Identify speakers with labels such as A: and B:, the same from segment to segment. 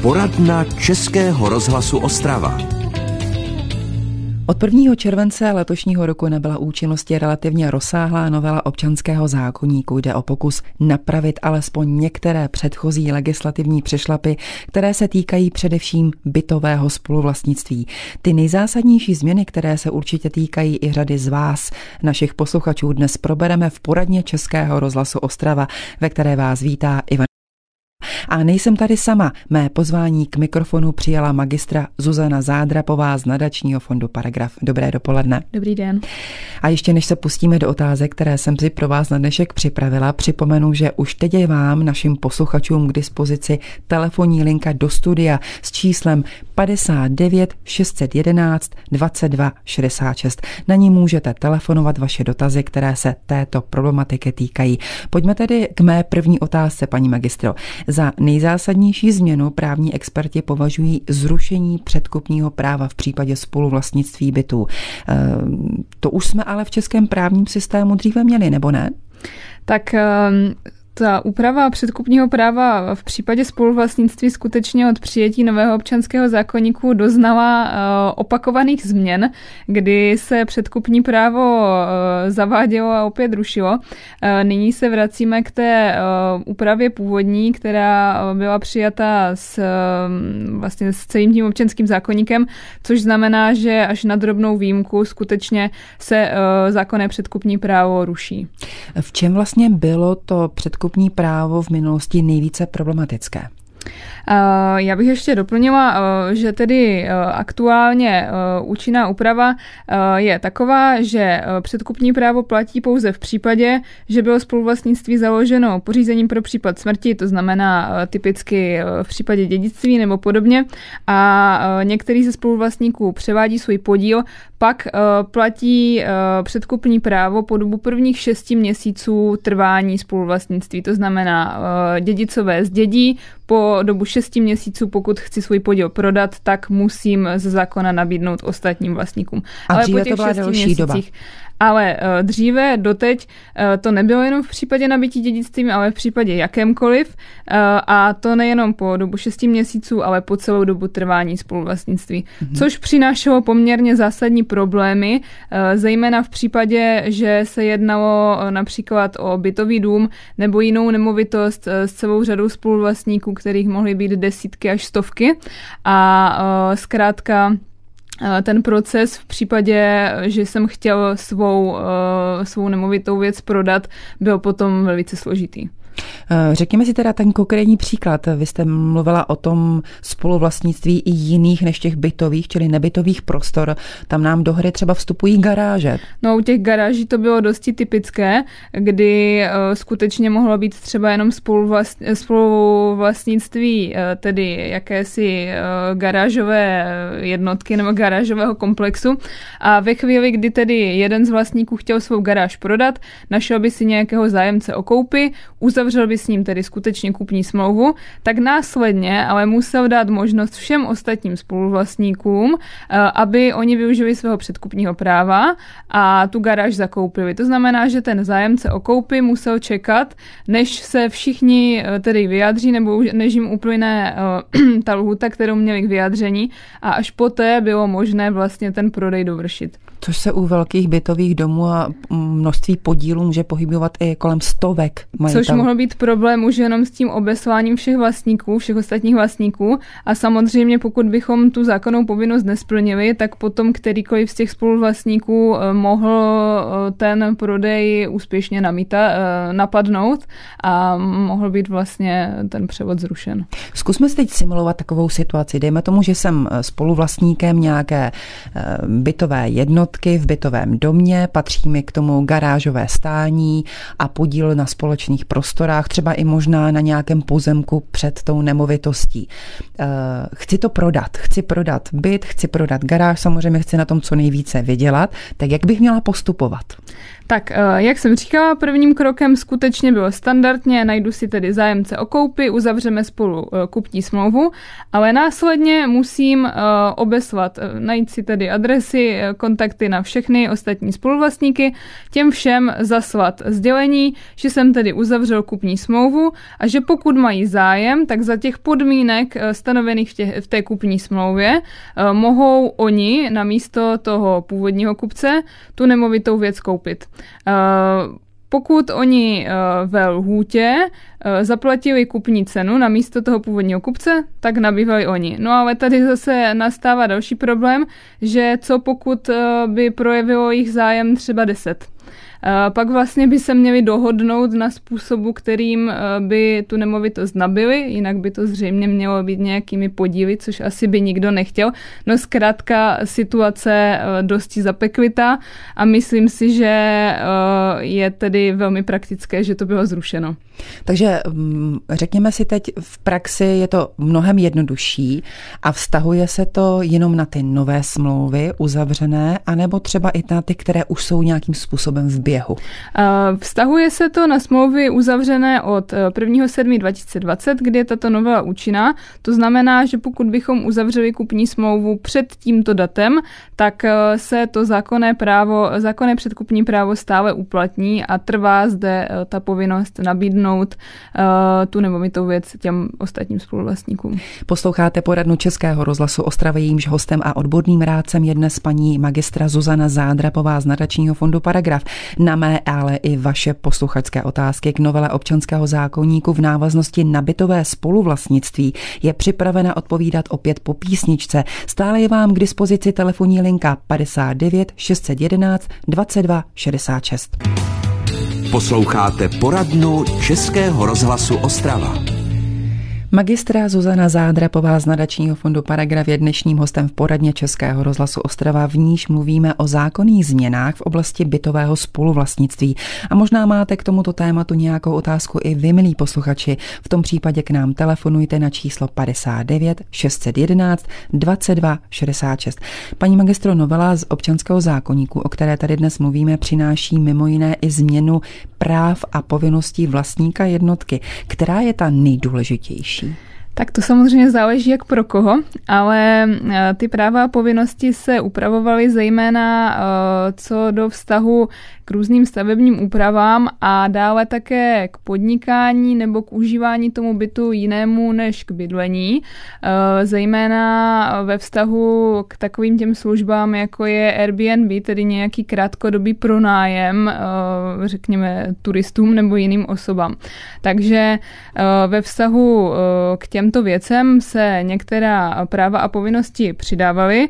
A: Poradna Českého rozhlasu Ostrava.
B: Od 1. července letošního roku nabyla účinnosti relativně rozsáhlá novela občanského zákoníku. Jde o pokus napravit alespoň některé předchozí legislativní přešlapy, které se týkají především bytového spoluvlastnictví. Ty nejzásadnější změny, které se určitě týkají i řady z vás, našich posluchačů, dnes probereme v poradně Českého rozhlasu Ostrava, ve které vás vítá Ivan. A nejsem tady sama. Mé pozvání k mikrofonu přijala magistra Zuzana Zádrapová z nadačního fondu Paragraf. Dobré dopoledne.
C: Dobrý den.
B: A ještě než se pustíme do otázek, které jsem si pro vás na dnešek připravila, připomenu, že už teď je vám, našim posluchačům, k dispozici telefonní linka do studia s číslem 59 611 22 66. Na ní můžete telefonovat vaše dotazy, které se této problematiky týkají. Pojďme tedy k mé první otázce, paní magistro. Za nejzásadnější změnu právní experti považují zrušení předkupního práva v případě spoluvlastnictví bytů. To už jsme ale v českém právním systému dříve měli, nebo ne?
C: Tak ta úprava předkupního práva v případě spoluvlastnictví skutečně od přijetí nového občanského zákoníku doznala opakovaných změn, kdy se předkupní právo zavádělo a opět rušilo. Nyní se vracíme k té úpravě původní, která byla přijata vlastně s celým tím občanským zákoníkem, což znamená, že až na drobnou výjimku skutečně se zákonné předkupní právo ruší.
B: V čem vlastně bylo to předkupní právo v minulosti nejvíce problematické?
C: Já bych ještě doplnila, že tedy aktuálně účinná úprava je taková, že předkupní právo platí pouze v případě, že bylo spoluvlastnictví založeno pořízením pro případ smrti, to znamená typicky v případě dědictví nebo podobně, a některý ze spoluvlastníků převádí svůj podíl, pak platí předkupní právo po dobu prvních 6 měsíců trvání spoluvlastnictví, to znamená dědicové zdědí, po dobu 6 měsíců, pokud chci svůj podíl prodat, tak musím ze zákona nabídnout ostatním vlastníkům.
B: A dříve po těch to byla delší doba.
C: Ale dříve doteď to nebylo jenom v případě nabytí dědictvím, ale v případě jakémkoliv. A to nejenom po dobu 6 měsíců, ale po celou dobu trvání spoluvlastnictví. Což přinášelo poměrně zásadní problémy, zejména v případě, že se jednalo například o bytový dům nebo jinou nemovitost s celou řadou spoluvlastníků, kterých mohly být desítky až stovky. A zkrátka ten proces v případě, že jsem chtěl svou nemovitou věc prodat, byl potom velice složitý.
B: Řekněme si teda ten konkrétní příklad. Vy jste mluvila o tom spoluvlastnictví i jiných než těch bytových, čili nebytových prostor. Tam nám do hry třeba vstupují garáže.
C: No, u těch garáží to bylo dosti typické, kdy skutečně mohlo být třeba jenom spoluvlastnictví, tedy jakési garážové jednotky nebo garážového komplexu. A ve chvíli, kdy tedy jeden z vlastníků chtěl svou garáž prodat, našel by si nějakého zájemce o koupi, uzavřel by s ním tedy skutečně kupní smlouvu, tak následně ale musel dát možnost všem ostatním spoluvlastníkům, aby oni využili svého předkupního práva a tu garáž zakoupili. To znamená, že ten zájemce o koupi musel čekat, než se všichni tedy vyjádří, nebo než jim uplyne ta lhůta, kterou měli k vyjádření, a až poté bylo možné vlastně ten prodej dovršit.
B: Což se u velkých bytových domů a množství podílů může pohybovat i kolem stovek majitelů.
C: Což mohlo být problém už jenom s tím obesláním všech vlastníků, všech ostatních vlastníků, a samozřejmě pokud bychom tu zákonnou povinnost nesplnili, tak potom kterýkoliv z těch spoluvlastníků mohl ten prodej úspěšně napadnout a mohl být vlastně ten převod zrušen.
B: Zkusme si teď simulovat takovou situaci. Dejme tomu, že jsem spoluvlastníkem nějaké bytové jednotky v bytovém domě, patří mi k tomu garážové stání a podíl na společných prostorách, třeba i možná na nějakém pozemku před tou nemovitostí. Chci to prodat, chci prodat byt, chci prodat garáž, samozřejmě chci na tom co nejvíce vydělat, tak jak bych měla postupovat?
C: Tak, jak jsem říkala, prvním krokem skutečně bylo standardně, najdu si tedy zájemce o koupi, uzavřeme spolu kupní smlouvu, ale následně musím obeslat, najít si tedy adresy, kontakty na všechny ostatní spoluvlastníky, těm všem zaslat sdělení, že jsem tedy uzavřel kupní smlouvu a že pokud mají zájem, tak za těch podmínek stanovených v té kupní smlouvě mohou oni namísto toho původního kupce tu nemovitou věc koupit. Pokud oni ve lhůtě zaplatili kupní cenu na místo toho původního kupce, tak nabývali oni. No ale tady zase nastává další problém, že co pokud by projevilo jich zájem třeba 10. Pak vlastně by se měli dohodnout na způsobu, kterým by tu nemovitost nabili, jinak by to zřejmě mělo být nějakými podíly, což asi by nikdo nechtěl. No zkrátka situace dosti zapeklitá a myslím si, že je tedy velmi praktické, že to bylo zrušeno.
B: Takže řekněme si teď, v praxi je to mnohem jednodušší a vztahuje se to jenom na ty nové smlouvy uzavřené, anebo třeba i na ty, které už jsou nějakým způsobem v běhu?
C: Vztahuje se to na smlouvy uzavřené od 1.7.2020, kdy je tato novela účinná. To znamená, že pokud bychom uzavřeli kupní smlouvu před tímto datem, tak se to zákonné předkupní právo stále uplatní a trvá zde ta povinnost nabídnout tu nemovitou věc těm ostatním spoluvlastníkům.
B: Posloucháte poradnu Českého rozhlasu Ostrava, jejímž hostem a odborným rádcem je dnes paní magistra Zuzana Zádrapová z Nadačního fondu Paragraf. Na mé, ale i vaše posluchačské otázky k novele občanského zákoníku v návaznosti na bytové spoluvlastnictví je připravena odpovídat opět po písničce. Stále je vám k dispozici telefonní linka 59 611 22 66.
A: Posloucháte poradnu Českého rozhlasu Ostrava.
B: Magistra Zuzana Zádrapová z Nadačního fondu Paragraf je dnešním hostem v poradně Českého rozhlasu Ostrava, v níž mluvíme o zákonných změnách v oblasti bytového spoluvlastnictví. A možná máte k tomuto tématu nějakou otázku i vy, milí posluchači. V tom případě k nám telefonujte na číslo 59 611 22 66. Paní magistro, novela z občanského zákoníku, o které tady dnes mluvíme, přináší mimo jiné i změnu práv a povinností vlastníka jednotky. Která je ta nejdůležitější?
C: Tak to samozřejmě záleží jak pro koho, ale ty práva a povinnosti se upravovaly zejména co do vztahu k různým stavebním úpravám a dále také k podnikání nebo k užívání tomu bytu jinému než k bydlení, zejména ve vztahu k takovým těm službám, jako je Airbnb, tedy nějaký krátkodobý pronájem, řekněme turistům nebo jiným osobám. Takže ve vztahu k těmto věcem se některá práva a povinnosti přidávaly.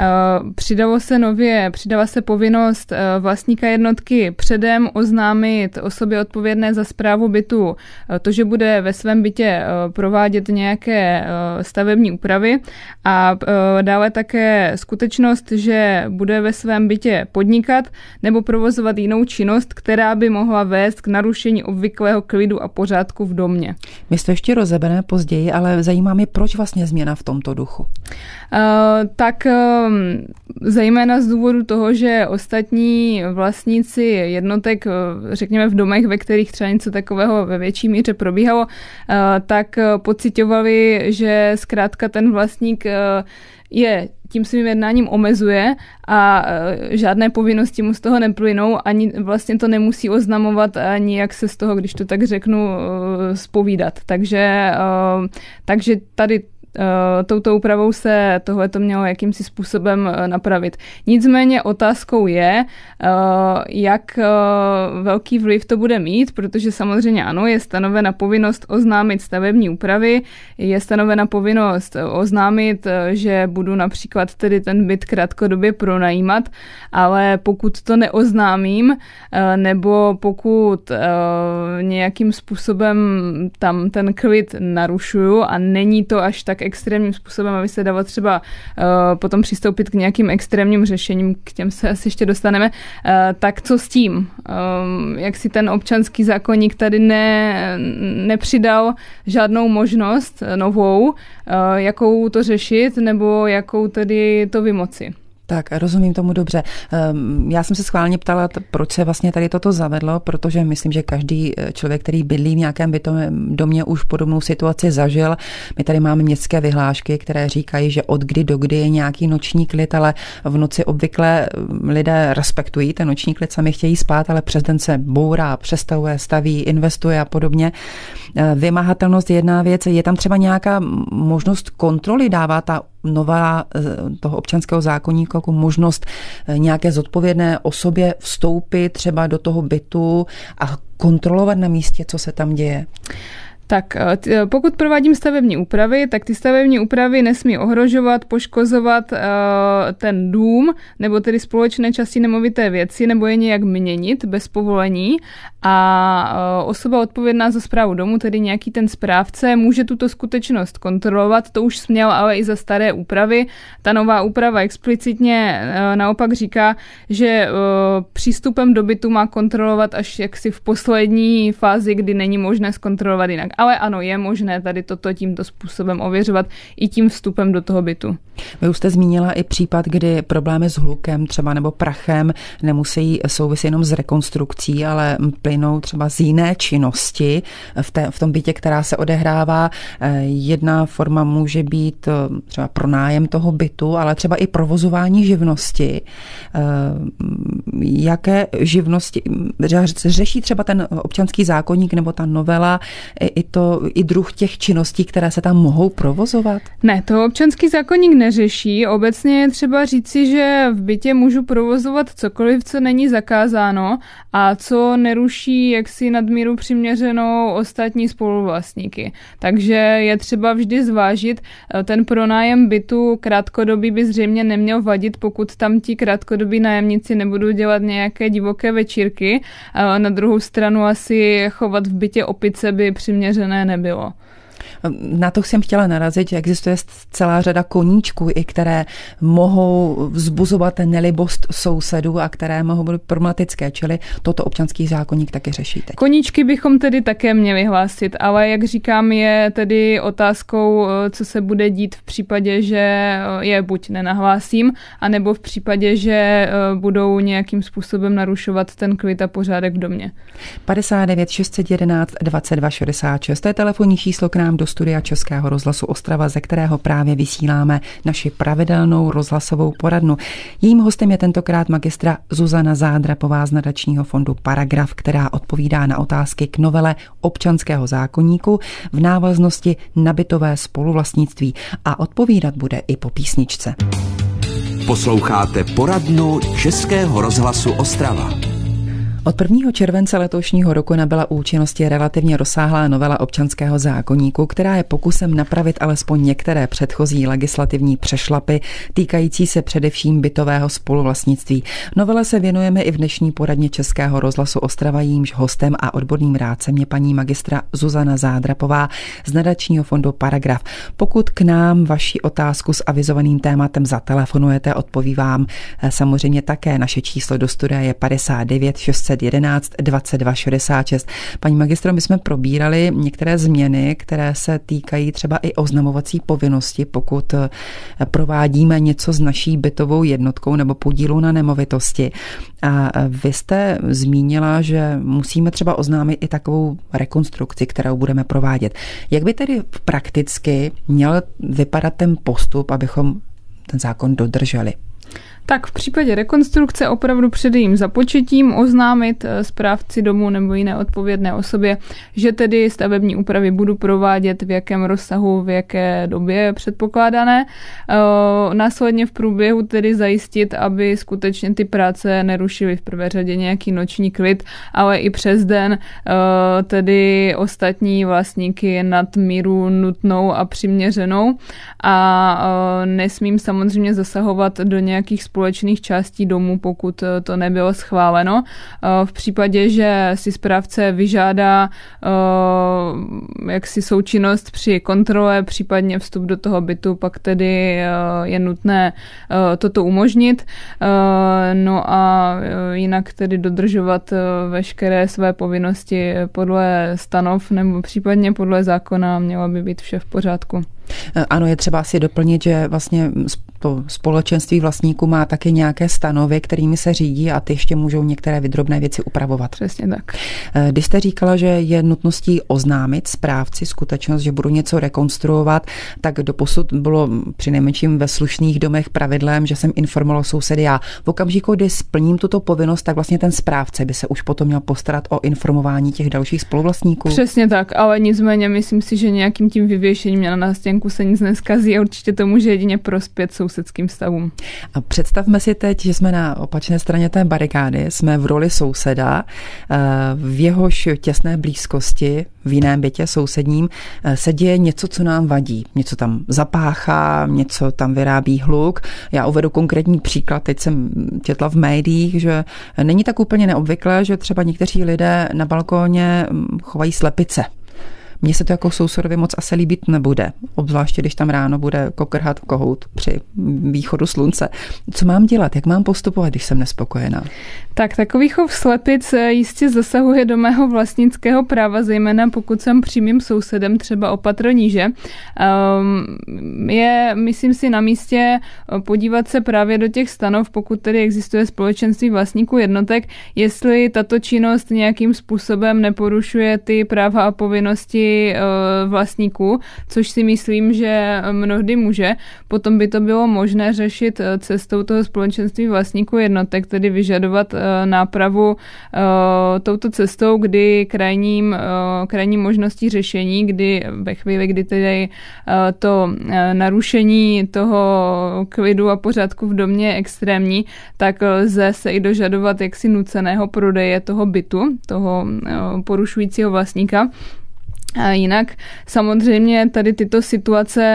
C: Přidala se povinnost vlastníka jednotky předem oznámit osobě odpovědné za správu bytu to, že bude ve svém bytě provádět nějaké stavební úpravy a dále také skutečnost, že bude ve svém bytě podnikat nebo provozovat jinou činnost, která by mohla vést k narušení obvyklého klidu a pořádku v domě.
B: My to ještě rozebereme později, ale zajímá mě, proč vlastně změna v tomto duchu?
C: Tak zejména z důvodu toho, že ostatní vlastníci jednotek, řekněme v domech, ve kterých třeba něco takového ve větší míře probíhalo, tak pociťovali, že zkrátka ten vlastník je tím svým jednáním omezuje a žádné povinnosti mu z toho neplynou, ani vlastně to nemusí oznamovat, ani jak se z toho, když to tak řeknu, zpovídat. Takže tady touto úpravou se tohleto mělo jakýmsi způsobem napravit. Nicméně otázkou je, jak velký vliv to bude mít, protože samozřejmě ano, je stanovena povinnost oznámit stavební úpravy, je stanovena povinnost oznámit, že budu například tedy ten byt krátkodobě pronajímat, ale pokud to neoznámím, nebo pokud nějakým způsobem tam ten klid narušuju a není to až tak extrémním způsobem, aby se dalo třeba potom přistoupit k nějakým extrémním řešením, k těm se asi ještě dostaneme, tak co s tím? Jak si ten občanský zákoník tady nepřidal žádnou možnost novou, jakou to řešit, nebo jakou tedy to vymoci?
B: Tak, rozumím tomu dobře. Já jsem se schválně ptala, proč se vlastně tady toto zavedlo, protože myslím, že každý člověk, který bydlí v nějakém bytovém domě, už podobnou situaci zažil. My tady máme městské vyhlášky, které říkají, že od kdy do kdy je nějaký noční klid, ale v noci obvykle lidé respektují ten noční klid, sami chtějí spát, ale přes den se bourá, přestavuje, staví, investuje a podobně. Vymahatelnost je jedna věc. Je tam třeba nějaká možnost kontroly, dává ta novela toho občanského zákoníku jako možnost nějaké zodpovědné osobě vstoupit třeba do toho bytu a kontrolovat na místě, co se tam děje?
C: Tak pokud provádím stavební úpravy, tak ty stavební úpravy nesmí ohrožovat, poškozovat ten dům nebo tedy společné části nemovité věci nebo je nějak měnit bez povolení a osoba odpovědná za správu domu, tedy nějaký ten správce, může tuto skutečnost kontrolovat. To už směl ale i za staré úpravy. Ta nová úprava explicitně naopak říká, že přístupem do bytu má kontrolovat až jaksi v poslední fázi, kdy není možné zkontrolovat jinak. Ale ano, je možné tady toto tímto způsobem ověřovat i tím vstupem do toho bytu.
B: Vy už jste zmínila i případ, kdy problémy s hlukem třeba nebo prachem nemusí souviset jenom s rekonstrukcí, ale plynou třeba z jiné činnosti v tom bytě, která se odehrává. Jedna forma může být třeba pronájem toho bytu, ale třeba i provozování živnosti. Jaké živnosti řeší třeba ten občanský zákoník nebo ta novela i druh těch činností, které se tam mohou provozovat?
C: Ne, to občanský zákoník neřeší. Obecně je třeba říci, že v bytě můžu provozovat cokoliv, co není zakázáno a co neruší jaksi nadmíru přiměřenou ostatní spoluvlastníky. Takže je třeba vždy zvážit, ten pronájem bytu krátkodobý by zřejmě neměl vadit, pokud tam ti krátkodobí nájemníci nebudou dělat nějaké divoké večírky. Na druhou stranu asi chovat v bytě opice by přiměřené nebylo.
B: Na to jsem chtěla narazit, že existuje celá řada koníčků, i které mohou vzbuzovat nelibost sousedů a které mohou být problematické, čili toto občanský zákoník taky řeší teď.
C: Koníčky bychom tedy také měli hlásit, ale jak říkám, je tedy otázkou, co se bude dít v případě, že je buď nenahlásím, anebo v případě, že budou nějakým způsobem narušovat ten klid a pořádek v domě.
B: 59 611 22 66, to je telefonní číslo k nám do studia Českého rozhlasu Ostrava, ze kterého právě vysíláme naši pravidelnou rozhlasovou poradnu. Jejím hostem je tentokrát magistra Zuzana Zádrapová z nadačního fondu Paragraf, která odpovídá na otázky k novele občanského zákoníku v návaznosti na bytové spoluvlastnictví a odpovídat bude i po písničce.
A: Posloucháte poradnu Českého rozhlasu Ostrava.
B: Od 1. července letošního roku nabyla účinnosti relativně rozsáhlá novela občanského zákoníku, která je pokusem napravit alespoň některé předchozí legislativní přešlapy týkající se především bytového spoluvlastnictví. Novele se věnujeme i v dnešní poradně Českého rozhlasu Ostrava, jímž hostem a odborným rádcem je paní magistra Zuzana Zádrapová z nadačního fondu Paragraf. Pokud k nám vaši otázku s avizovaným tématem zatelefonujete, odpoví vám samozřejmě také. Naše číslo do studia je 59 611 22 66. Paní magistro, my jsme probírali některé změny, které se týkají třeba i oznamovací povinnosti, pokud provádíme něco s naší bytovou jednotkou nebo podílu na nemovitosti. A vy jste zmínila, že musíme třeba oznámit i takovou rekonstrukci, kterou budeme provádět. Jak by tedy prakticky měl vypadat ten postup, abychom ten zákon dodrželi?
C: Tak v případě rekonstrukce opravdu před jejím započetím oznámit správci domu nebo jiné odpovědné osobě, že tedy stavební úpravy budu provádět, v jakém rozsahu, v jaké době je předpokládané. Následně v průběhu tedy zajistit, aby skutečně ty práce nerušily v prvé řadě nějaký noční klid, ale i přes den tedy ostatní vlastníky nad míru nutnou a přiměřenou a nesmím samozřejmě zasahovat do nějakých společných částí domu, pokud to nebylo schváleno. V případě, že si správce vyžádá jaksi součinnost při kontrole, případně vstup do toho bytu, pak tedy je nutné toto umožnit. No a jinak tedy dodržovat veškeré své povinnosti podle stanov nebo případně podle zákona, mělo by být vše v pořádku.
B: Ano, je třeba si doplnit, že vlastně to společenství vlastníků má taky nějaké stanovy, kterými se řídí a ty ještě můžou některé drobné věci upravovat.
C: Přesně tak.
B: Když jste říkala, že je nutností oznámit správci skutečnost, že budu něco rekonstruovat, tak doposud bylo přinejmenším ve slušných domech pravidlem, že jsem informoval sousedy. Já v okamžiku, kdy splním tuto povinnost, tak vlastně ten správce by se už potom měl postarat o informování těch dalších spoluvlastníků.
C: Přesně tak, ale nicméně myslím si, že nějakým tím vyvěšením na nástěnku se nic neskazí a určitě to může jedině prospět sousedským stavům.
B: A představme si teď, že jsme na opačné straně té barikády, jsme v roli souseda, v jehož těsné blízkosti, v jiném bytě sousedním, se děje něco, co nám vadí. Něco tam zapáchá, něco tam vyrábí hluk. Já uvedu konkrétní příklad. Teď jsem četla v médiích, že není tak úplně neobvyklé, že třeba někteří lidé na balkóně chovají slepice. Mně se to jako sousedovi moc asi líbit nebude, obzvláště když tam ráno bude kokrhat kohout při východu slunce. Co mám dělat? Jak mám postupovat, když jsem nespokojená?
C: Tak takový chov slepic jistě zasahuje do mého vlastnického práva, zejména pokud jsem přímým sousedem, třeba o patro níže. Je, myslím si, na místě podívat se právě do těch stanov, pokud tedy existuje společenství vlastníků jednotek, jestli tato činnost nějakým způsobem neporušuje ty práva a povinnosti vlastníků, což si myslím, že mnohdy může. Potom by to bylo možné řešit cestou toho společenství vlastníků jednotek, tedy vyžadovat nápravu touto cestou, kdy krajní možností řešení, kdy ve chvíli, kdy tedy to narušení toho klidu a pořádku v domě je extrémní, tak lze se i dožadovat jaksi nuceného prodeje toho bytu, toho porušujícího vlastníka. A jinak samozřejmě tady tyto situace,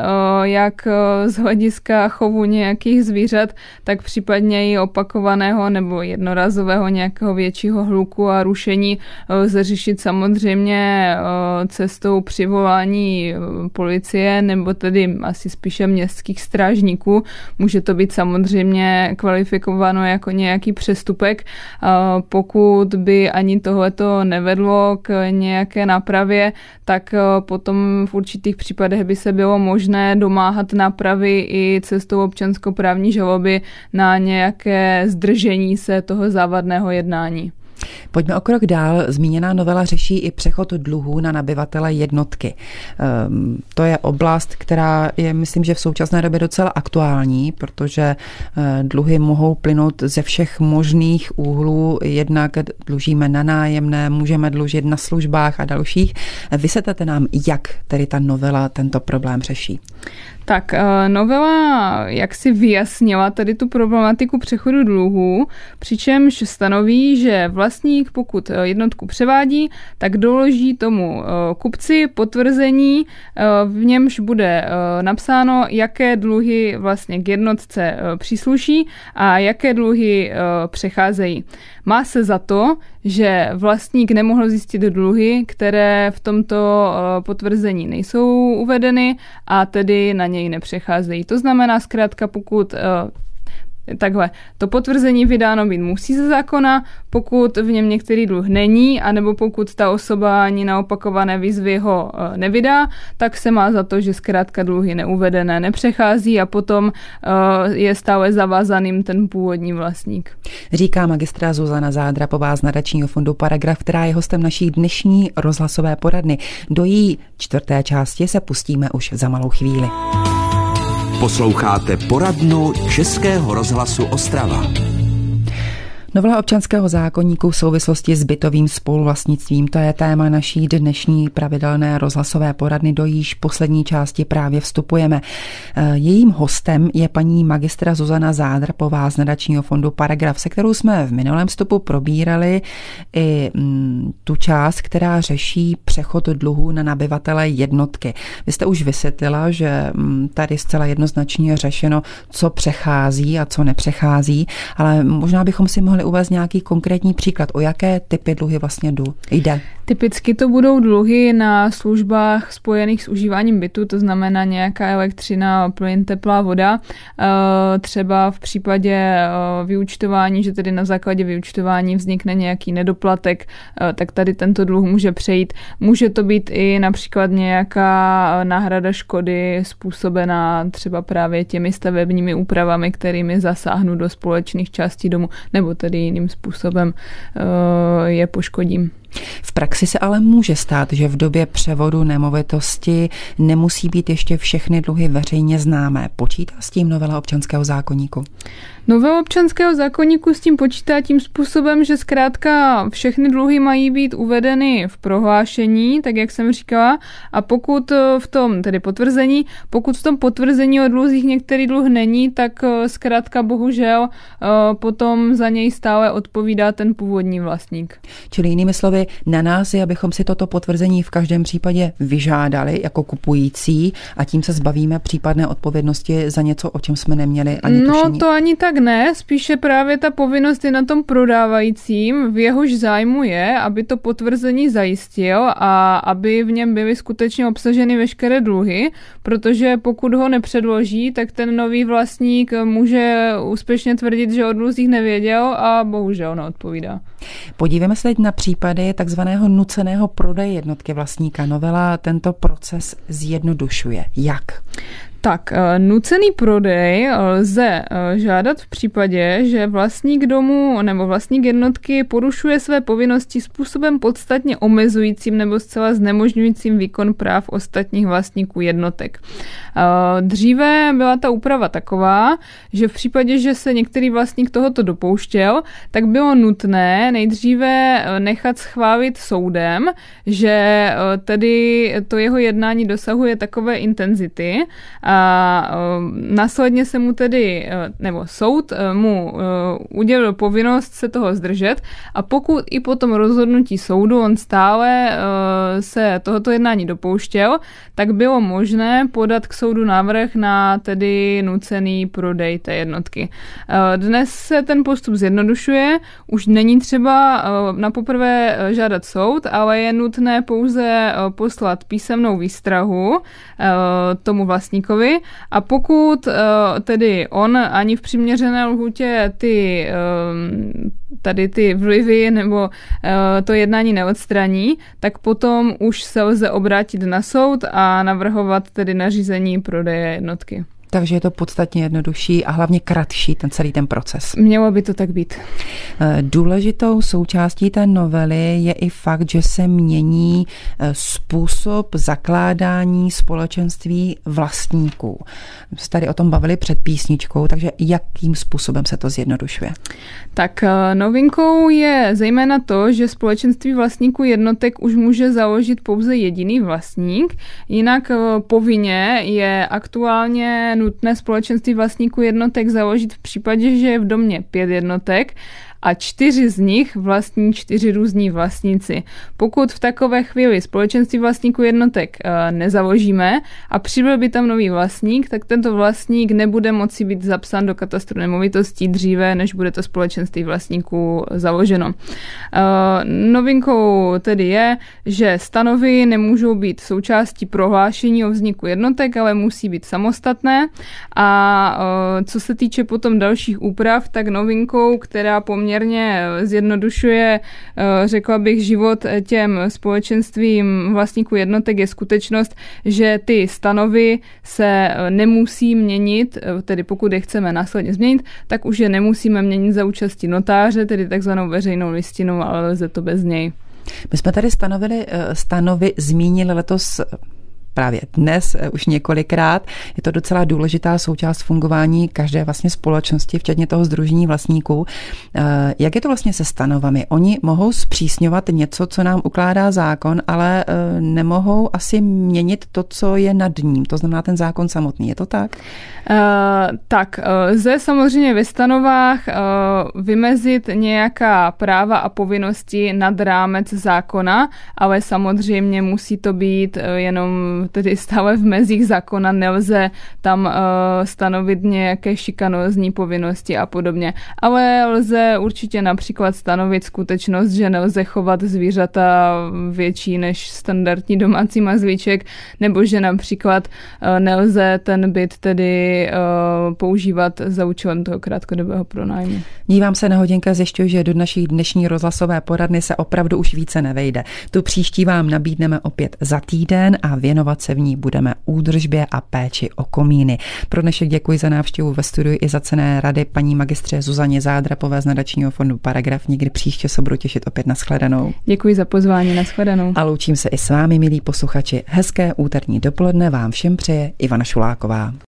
C: jak z hlediska chovu nějakých zvířat, tak případně i opakovaného nebo jednorazového nějakého většího hluku a rušení lze řešit samozřejmě cestou přivolání policie nebo tedy asi spíše městských strážníků. Může to být samozřejmě kvalifikováno jako nějaký přestupek. Pokud by ani tohleto nevedlo k nějaké nápravě, tak potom v určitých případech by se bylo možné domáhat nápravy i cestou občanskoprávní žaloby na nějaké zdržení se toho závadného jednání.
B: Pojďme o krok dál. Zmíněná novela řeší i přechod dluhů na nabyvatele jednotky. To je oblast, která je, myslím, že v současné době docela aktuální, protože dluhy mohou plynout ze všech možných úhlů. Jednak dlužíme na nájemné, můžeme dlužit na službách a dalších. Vysvětlete nám, jak tedy ta novela tento problém řeší.
C: Tak novela jak si vyjasnila tady tu problematiku přechodu dluhů, přičemž stanoví, že vlastník, pokud jednotku převádí, tak doloží tomu kupci potvrzení, v němž bude napsáno, jaké dluhy vlastně k jednotce přísluší a jaké dluhy přecházejí. Má se za to, že vlastník nemohl zjistit dluhy, které v tomto potvrzení nejsou uvedeny a tedy na něj nepřecházejí. To znamená zkrátka, pokud takhle, to potvrzení vydáno být musí ze zákona, pokud v něm některý dluh není, anebo pokud ta osoba ani na opakované výzvy ho nevydá, tak se má za to, že zkrátka dluhy neuvedené nepřechází a potom je stále zavázaným ten původní vlastník.
B: Říká magistra Zuzana Zádrapová z nadačního fondu Paragraf, která je hostem naší dnešní rozhlasové poradny. Do její 4. části se pustíme už za malou chvíli.
A: Posloucháte poradnu Českého rozhlasu Ostrava.
B: Novela občanského zákoníku v souvislosti s bytovým spoluvlastnictvím, to je téma naší dnešní pravidelné rozhlasové poradny, do jíž poslední části právě vstupujeme. Jejím hostem je paní magistra Zuzana Zádrapová z nadačního fondu Paragraf, se kterou jsme v minulém vstupu probírali i tu část, která řeší přechod dluhů na nabyvatele jednotky. Vy jste už vysvětlila, že tady zcela jednoznačně je řešeno, co přechází a co nepřechází, ale možná bychom si mohli mohli uvést nějaký konkrétní příklad, o jaké typy dluhy vlastně jde?
C: Typicky to budou dluhy na službách spojených s užíváním bytu, to znamená nějaká elektřina, plyn, teplá voda. Třeba v případě vyúčtování, že tedy na základě vyúčtování vznikne nějaký nedoplatek, tak tady tento dluh může přejít. Může to být i například nějaká náhrada škody způsobená třeba právě těmi stavebními úpravami, kterými zasáhnu do společných částí domu, nebo tedy jiným způsobem je poškodím.
B: V praxi se ale může stát, že v době převodu nemovitosti nemusí být ještě všechny dluhy veřejně známé. Počítá s tím novela občanského zákoníku?
C: Novela občanského zákoníku s tím počítá tím způsobem, že zkrátka všechny dluhy mají být uvedeny v prohlášení, tak jak jsem říkala, a pokud v tom, tedy potvrzení, pokud v tom potvrzení o dluzích některý dluh není, tak zkrátka bohužel potom za něj stále odpovídá ten původní vlastník.
B: Čili jinými slovy, na nás je, abychom si toto potvrzení v každém případě vyžádali jako kupující a tím se zbavíme případné odpovědnosti za něco, o čem jsme neměli ani tušení.
C: No to ani tak ne, spíše právě ta povinnost je na tom prodávajícím, v jehož zájmu je, aby to potvrzení zajistil a aby v něm byly skutečně obsaženy veškeré dluhy, protože pokud ho nepředloží, tak ten nový vlastník může úspěšně tvrdit, že o dluzích nevěděl a bohužel neodpovídá.
B: Podívejme se teď na případy takzvaného nuceného prodeje jednotky vlastníka. Novela tento proces zjednodušuje. Jak?
C: Tak, nucený prodej lze žádat v případě, že vlastník domu nebo vlastník jednotky porušuje své povinnosti způsobem podstatně omezujícím nebo zcela znemožňujícím výkon práv ostatních vlastníků jednotek. Dříve byla ta úprava taková, že v případě, že se některý vlastník tohoto dopouštěl, tak bylo nutné nejdříve nechat schválit soudem, že tedy to jeho jednání dosahuje takové intenzity, a následně se mu tedy, nebo soud mu udělil povinnost se toho zdržet a pokud i po tom rozhodnutí soudu on stále se tohoto jednání dopouštěl, tak bylo možné podat k soudu návrh na tedy nucený prodej té jednotky. Dnes se ten postup zjednodušuje, už není třeba na poprvé žádat soud, ale je nutné pouze poslat písemnou výstrahu tomu vlastníkovi a pokud tedy on ani v přiměřené lhůtě tady ty vlivy nebo to jednání neodstraní, tak potom už se lze obrátit na soud a navrhovat tedy nařízení prodeje jednotky.
B: Takže je to podstatně jednodušší a hlavně kratší celý ten proces.
C: Mělo by to tak být.
B: Důležitou součástí té novely je i fakt, že se mění způsob zakládání společenství vlastníků. Se tady o tom bavili před písničkou, takže jakým způsobem se to zjednodušuje?
C: Tak novinkou je zejména to, že společenství vlastníků jednotek už může založit pouze jediný vlastník, jinak povinně je aktuálně nutné společenství vlastníků jednotek založit v případě, že je v domě 5 jednotek a 4 z nich vlastní 4 různí vlastníci. Pokud v takové chvíli společenství vlastníků jednotek nezaložíme a přibyl by tam nový vlastník, tak tento vlastník nebude moci být zapsán do katastru nemovitostí dříve, než bude to společenství vlastníků založeno. Novinkou tedy je, že stanovy nemůžou být součástí prohlášení o vzniku jednotek, ale musí být samostatné. A co se týče potom dalších úprav, tak novinkou, která poměrně zjednodušuje, řekla bych, život těm společenstvím vlastníků jednotek je skutečnost, že ty stanovy se nemusí měnit, tedy pokud je chceme následně změnit, tak už je nemusíme měnit za účasti notáře, tedy takzvanou veřejnou listinu, ale lze to bez něj.
B: My jsme tady stanovy zmínili letos právě dnes už několikrát. Je to docela důležitá součást fungování každé vlastně společnosti, včetně toho sdružení vlastníků. Jak je to vlastně se stanovami? Oni mohou zpřísňovat něco, co nám ukládá zákon, ale nemohou asi měnit to, co je nad ním. To znamená ten zákon samotný. Je to tak?
C: Tak, lze samozřejmě ve stanovách vymezit nějaká práva a povinnosti nad rámec zákona, ale samozřejmě musí to být jenom tedy stále v mezích zákona, nelze tam stanovit nějaké šikanózní povinnosti a podobně. Ale lze určitě například stanovit skutečnost, že nelze chovat zvířata větší než standardní domácí mazlíček, nebo že například nelze ten byt tedy používat za účelem toho krátkodobého pronájmu.
B: Dívám se na hodinka, zjišťuji, že do naší dnešní rozhlasové poradny se opravdu už více nevejde. Tu příští vám nabídneme opět za týden a věnovat se v ní budeme údržbě a péči o komíny. Pro dnešek děkuji za návštěvu ve studiu i za cenné rady paní magistře Zuzaně Zádrapové z nadačního fondu Paragraf. Někdy příště se budu těšit opět na shledanou.
C: Děkuji za pozvání, na shledanou.
B: A loučím se i s vámi, milí posluchači. Hezké úterní dopoledne vám všem přeje Ivana Šuláková.